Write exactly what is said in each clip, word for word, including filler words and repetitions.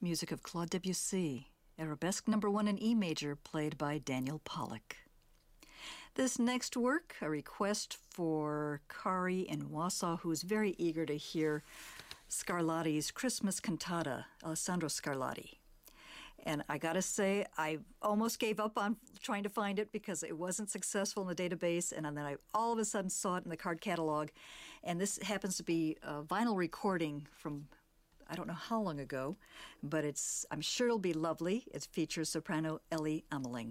music of Claude Debussy, Arabesque number one in E major, played by Daniel Pollock. This next work, a request for Kari in Wausau, who is very eager to hear Scarlatti's Christmas Cantata, Alessandro Scarlatti. And I gotta say, I almost gave up on trying to find it because it wasn't successful in the database, and then I all of a sudden saw it in the card catalog. And this happens to be a vinyl recording from I don't know how long ago, but it's I'm sure it'll be lovely. It features soprano Ellie Ameling.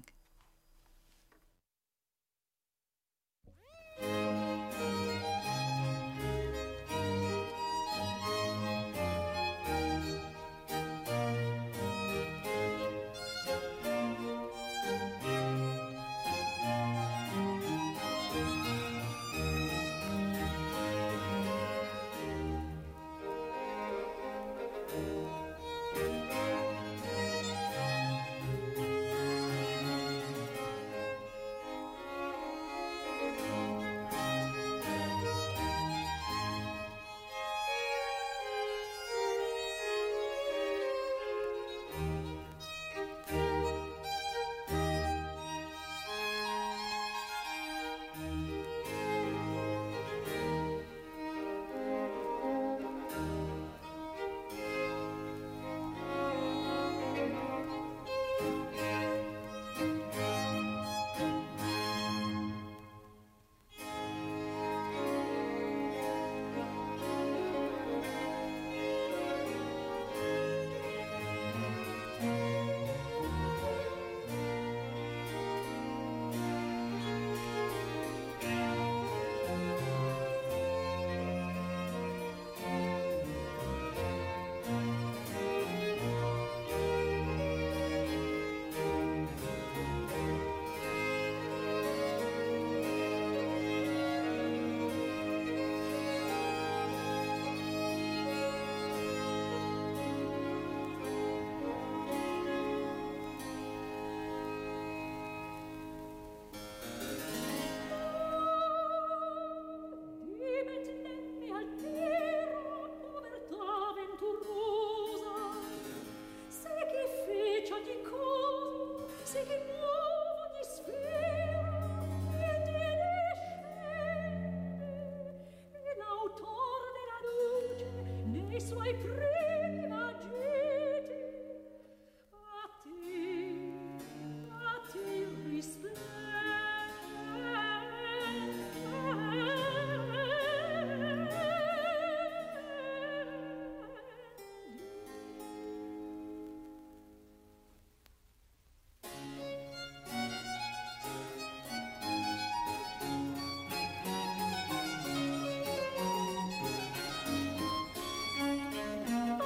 Thank you.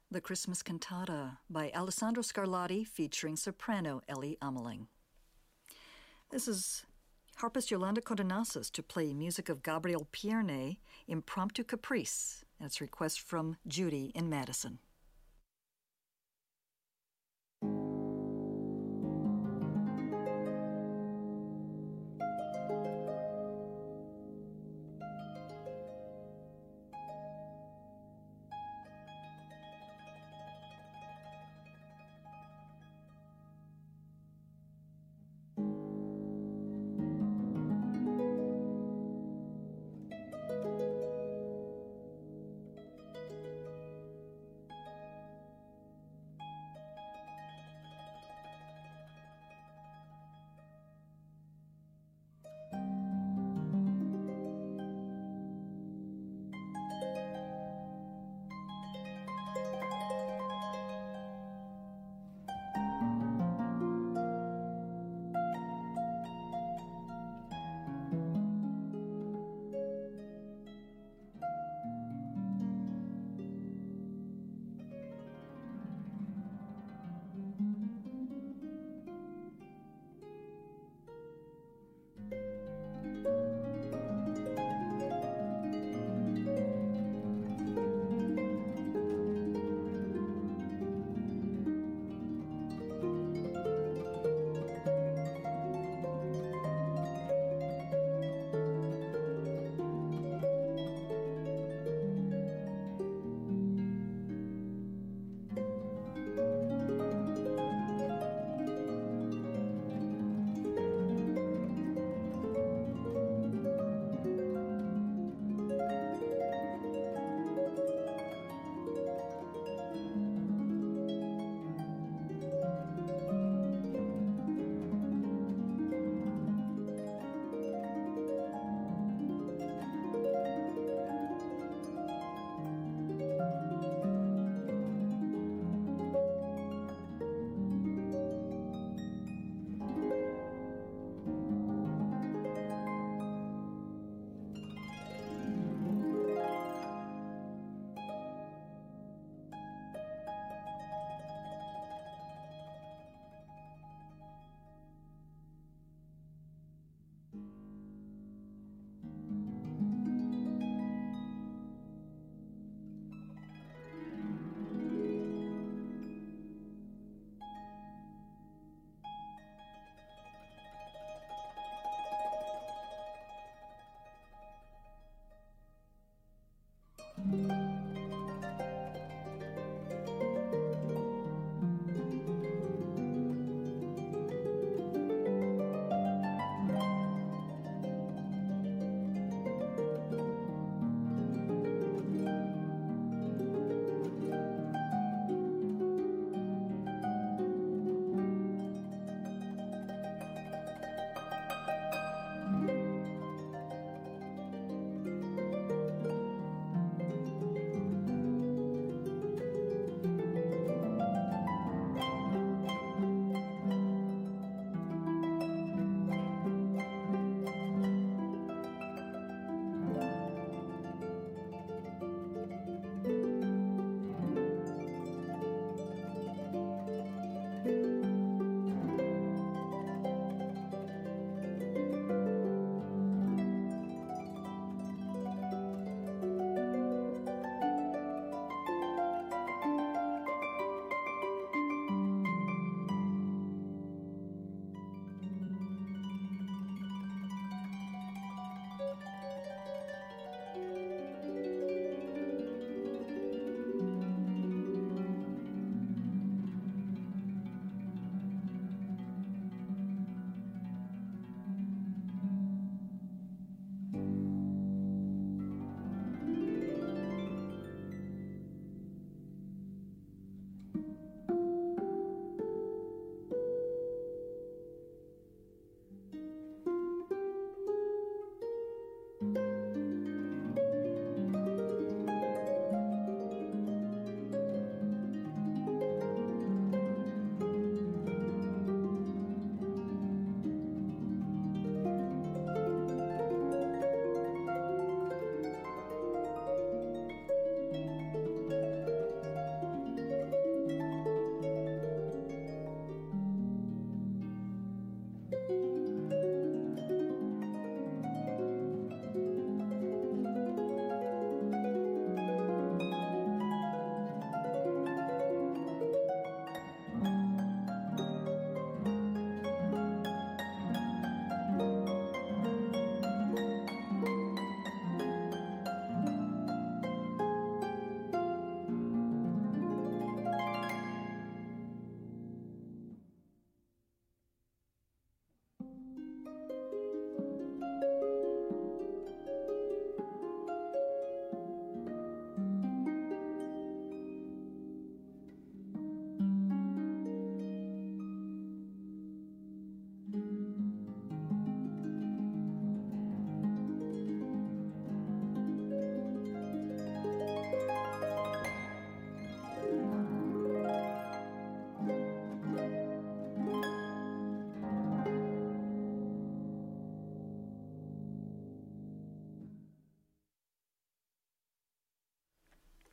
The Christmas Cantata by Alessandro Scarlatti featuring soprano Ellie Ameling. This is harpist Yolanda Codonasas to play music of Gabriel Pierne, Impromptu Caprice. That's a request from Judy in Madison.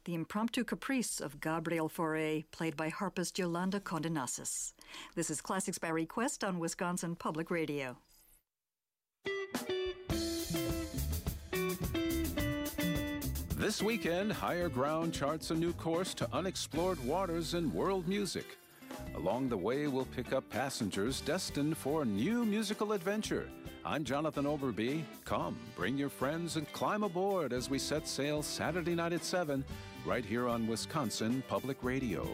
the impromptu caprice of Gabriel Fauré, played by harpist Yolanda Condenasis. This is Classics by Request on Wisconsin Public Radio. This weekend, Higher Ground charts a new course to unexplored waters in world music. Along the way, we'll pick up passengers destined for a new musical adventure. I'm Jonathan Overby. Come, bring your friends and climb aboard as we set sail Saturday night at seven, right here on Wisconsin Public Radio.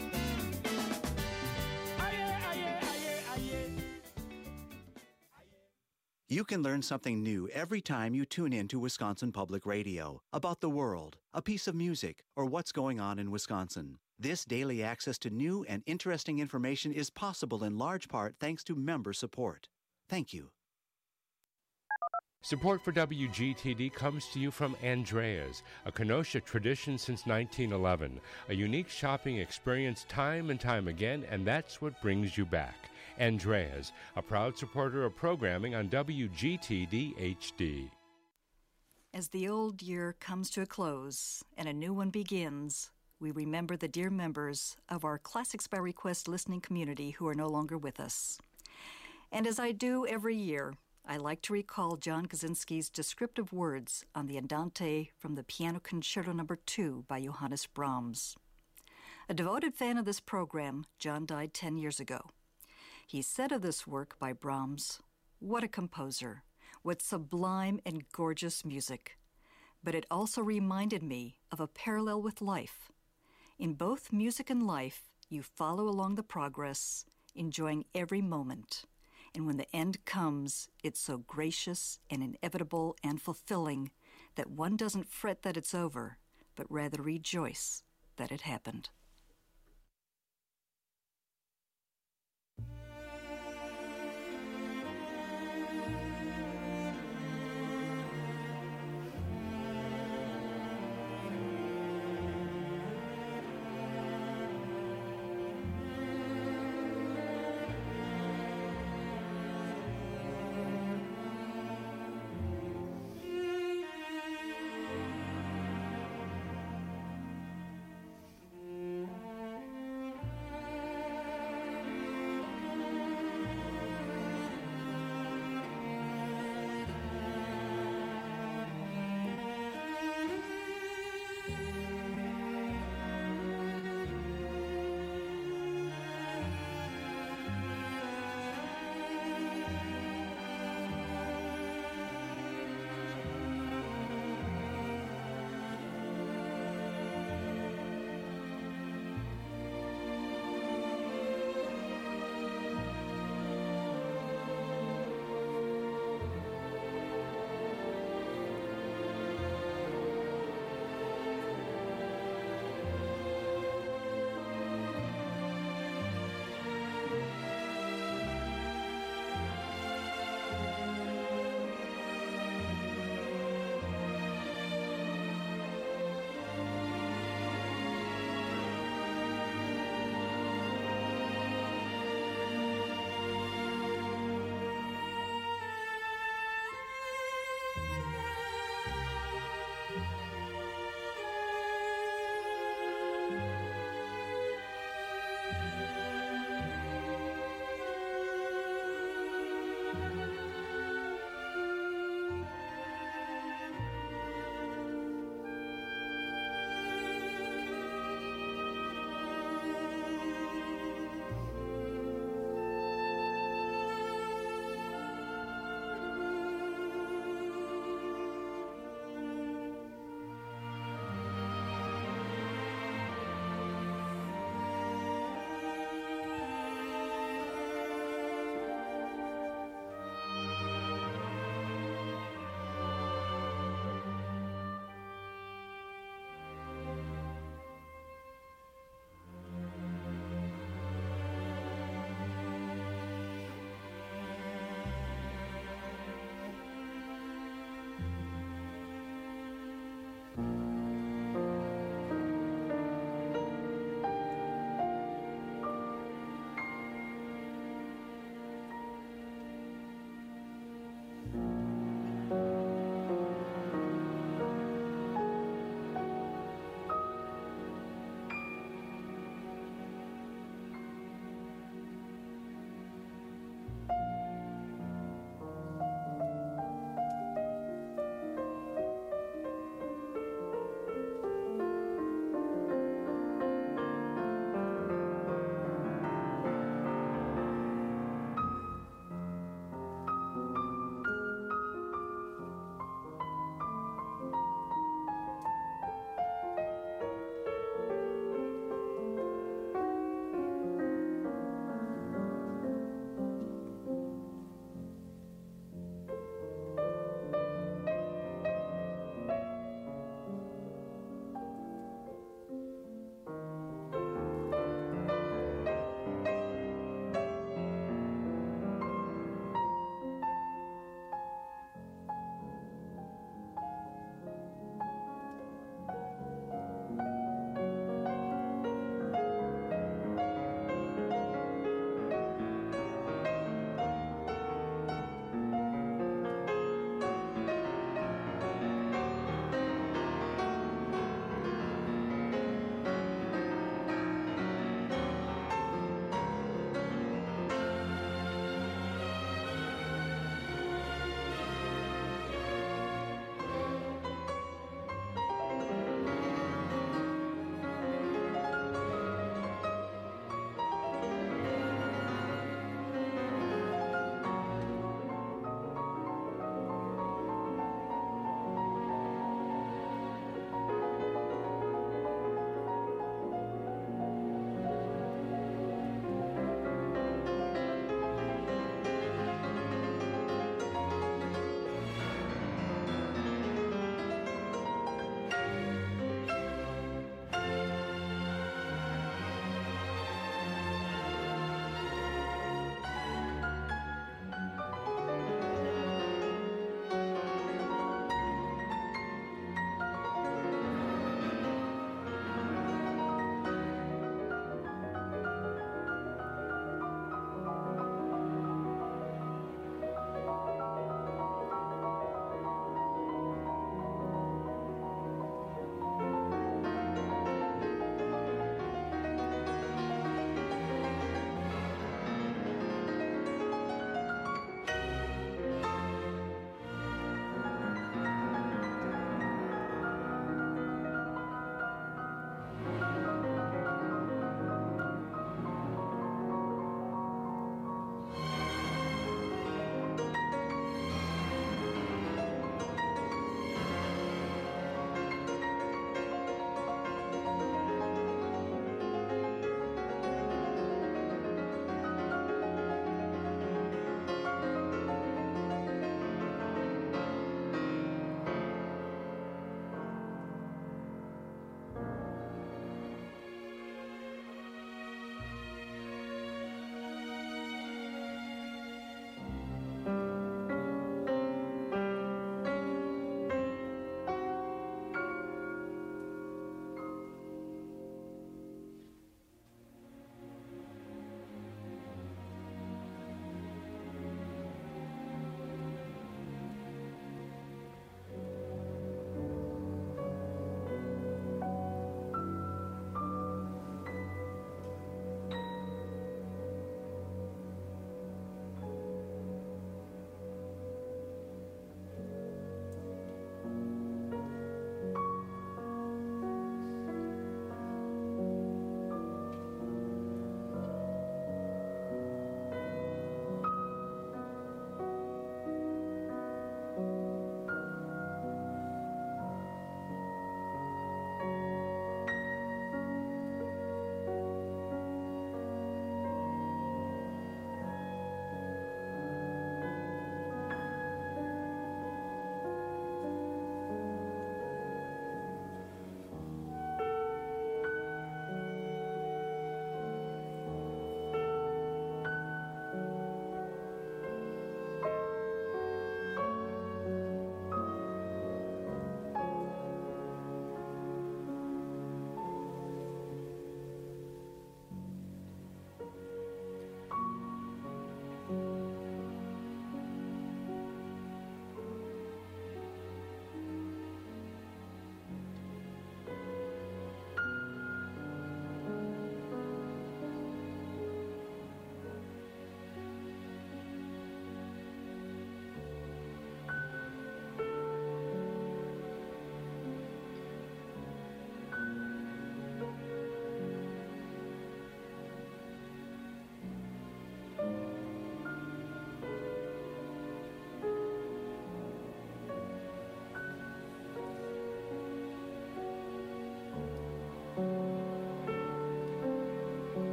You can learn something new every time you tune in to Wisconsin Public Radio about the world, a piece of music, or what's going on in Wisconsin. This daily access to new and interesting information is possible in large part thanks to member support. Thank you. Support for W G T D comes to you from Andrea's, a Kenosha tradition since nineteen eleven. A unique shopping experience time and time again, and that's what brings you back. Andrea's, a proud supporter of programming on W G T D H D. As the old year comes to a close and a new one begins, we remember the dear members of our Classics by Request listening community who are no longer with us. And as I do every year, I like to recall John Kaczynski's descriptive words on the Andante from the Piano Concerto Number two by Johannes Brahms. A devoted fan of this program, John died ten years ago. He said of this work by Brahms, "What a composer, what sublime and gorgeous music." But it also reminded me of a parallel with life. In both music and life, you follow along the progress, enjoying every moment. And when the end comes, it's so gracious and inevitable and fulfilling that one doesn't fret that it's over, but rather rejoice that it happened.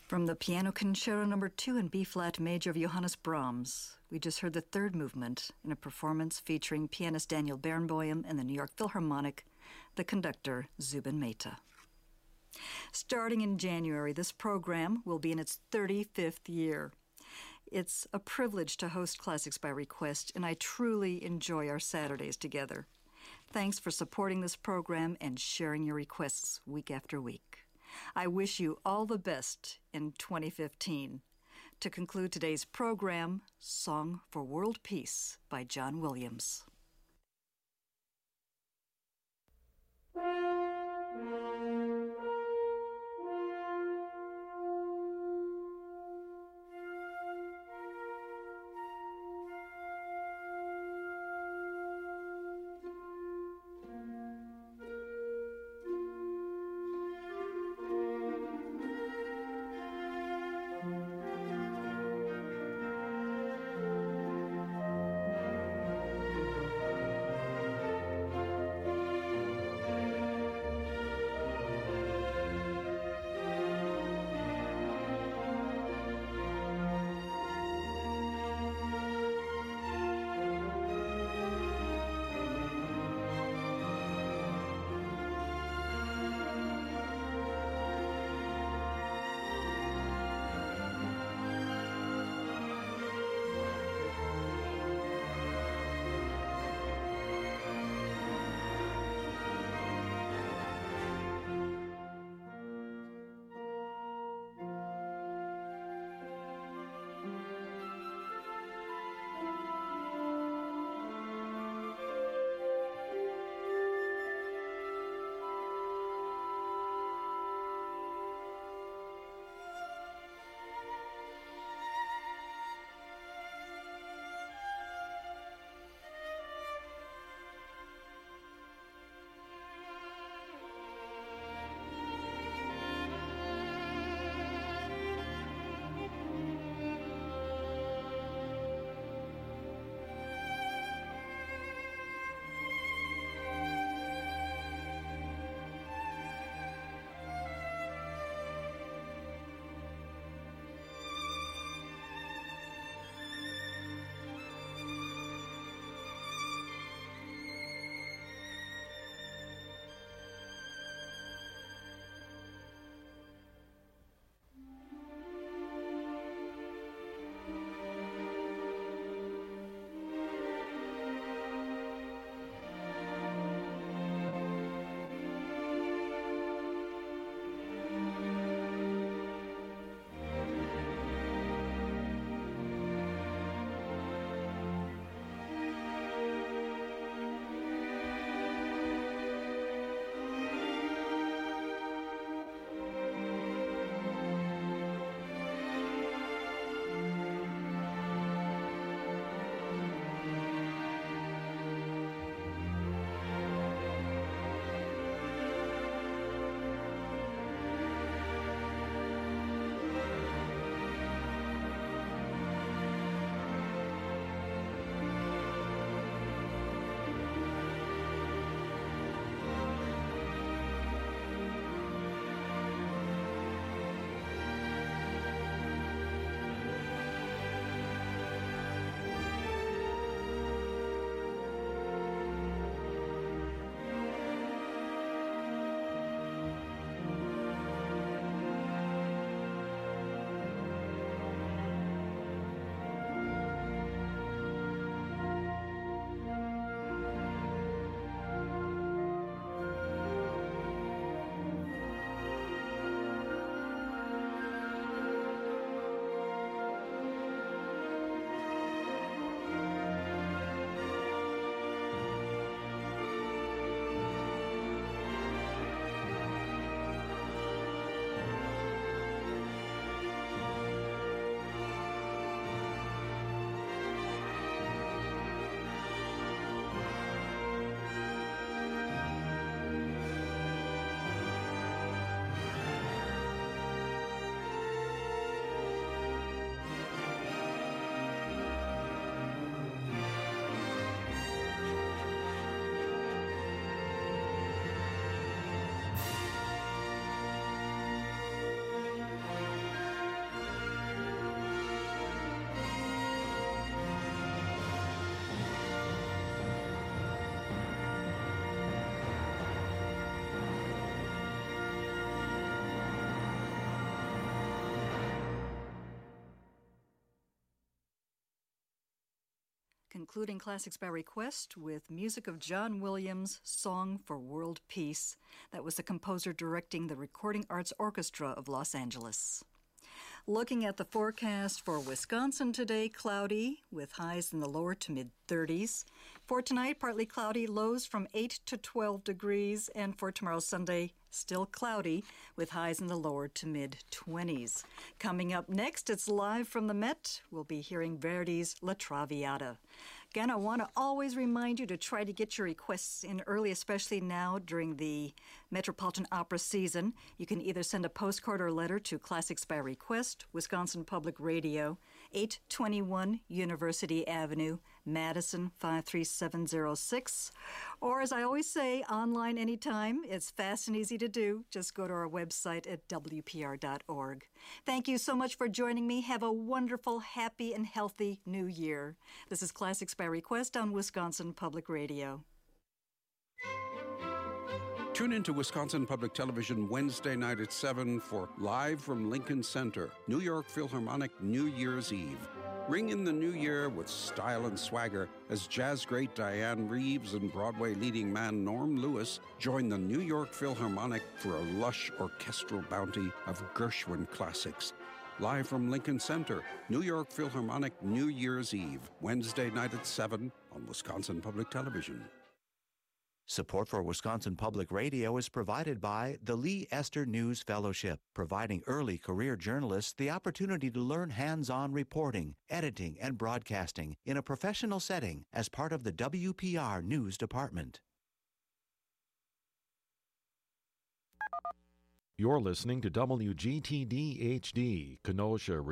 From the Piano Concerto Number two in B-flat major of Johannes Brahms, we just heard the third movement in a performance featuring pianist Daniel Barenboim and the New York Philharmonic, the conductor Zubin Mehta. Starting in January, this program will be in its thirty-fifth year. It's a privilege to host Classics by Request, and I truly enjoy our Saturdays together. Thanks for supporting this program and sharing your requests week after week. I wish you all the best in twenty fifteen. To conclude today's program, Song for World Peace by John Williams. concluding Classics by Request with music of John Williams' Song for World Peace. That was the composer directing the Recording Arts Orchestra of Los Angeles. Looking at the forecast for Wisconsin today, cloudy with highs in the lower to mid-thirties. For tonight, partly cloudy, lows from eight to twelve degrees. And for tomorrow, Sunday, still cloudy with highs in the lower to mid-twenties. Coming up next, it's live from the Met. We'll be hearing Verdi's La Traviata. Again, I want to always remind you to try to get your requests in early, especially now during the Metropolitan Opera season. You can either send a postcard or letter to Classics by Request, Wisconsin Public Radio, eight twenty-one University Avenue, Madison five three seven zero six. Or, as I always say, online anytime. It's fast and easy to do. Just go to our website at W P R dot org. Thank you so much for joining me. Have a wonderful, happy, and healthy new year. This is Classics by Request on Wisconsin Public Radio. Tune into Wisconsin Public Television Wednesday night at seven for Live from Lincoln Center, New York Philharmonic New Year's Eve. Ring in the new year with style and swagger as jazz great Diane Reeves and Broadway leading man Norm Lewis join the New York Philharmonic for a lush orchestral bounty of Gershwin classics. Live from Lincoln Center, New York Philharmonic New Year's Eve, Wednesday night at seven on Wisconsin Public Television. Support for Wisconsin Public Radio is provided by the Lee Esther News Fellowship, providing early career journalists the opportunity to learn hands-on reporting, editing, and broadcasting in a professional setting as part of the W P R News Department. You're listening to W G T D H D, Kenosha